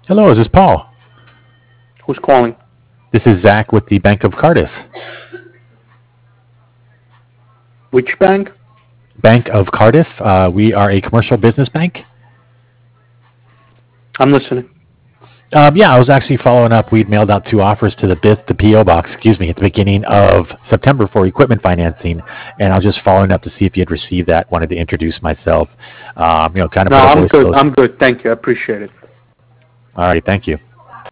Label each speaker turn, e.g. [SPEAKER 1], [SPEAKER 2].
[SPEAKER 1] Hello, is this Paul?
[SPEAKER 2] Who's calling?
[SPEAKER 1] This is Zach with the Bank of Cardiff.
[SPEAKER 2] Which bank?
[SPEAKER 1] Bank of Cardiff. We are a commercial business bank.
[SPEAKER 2] I'm listening.
[SPEAKER 1] Yeah, I was actually following up. We'd mailed out 2 offers to the PO box, at the beginning of September for equipment financing, and I was just following up to see if you had received that. Wanted to introduce myself. Kind of
[SPEAKER 2] No,
[SPEAKER 1] put a
[SPEAKER 2] I'm
[SPEAKER 1] voice
[SPEAKER 2] good.
[SPEAKER 1] close.
[SPEAKER 2] I'm good. Thank you. I appreciate it.
[SPEAKER 1] All right, thank you.